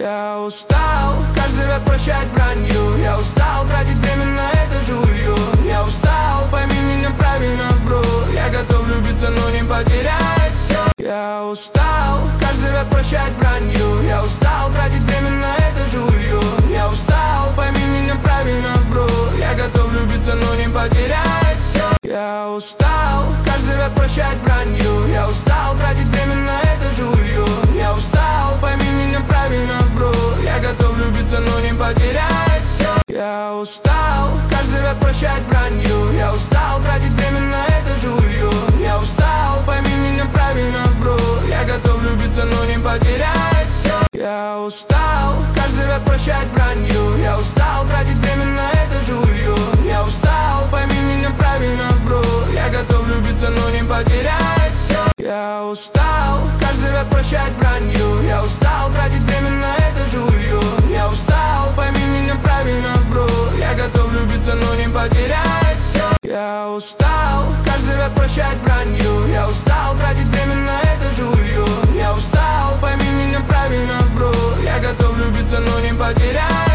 Я устал каждый раз прощать вранью. Я устал тратить время на это жулью. Я устал, пойми меня правильно, бро. Я готов влюбиться, но не потерять все. Я устал каждый раз прощать вранью. Я устал тратить время на это жулью. Я устал, пойми меня правильно, бро. Я готов влюбиться, но не потерять все. Я устал каждый раз прощать вранью. Я устал тратить время на это жулью. Я устал, пойми меня правильно, бро. Я готов влюбиться, но не потерять все. Я устал каждый раз прощать вранью. Я устал тратить время на это жулью. Я устал, пойми меня правильно, бро. Я готов влюбиться, но не потерять все. Я устал каждый раз прощать вранью. Я устал тратить время на это жулью. Я устал, пойми меня правильно, бро. Я готов влюбиться, но не потерять все. Я устал каждый раз прощать вранью. Я устал тратить время на это жулью. Я устал, пойми меня правильно, бро. Я готов влюбиться, но не потерять все. Я устал каждый раз прощать вранью.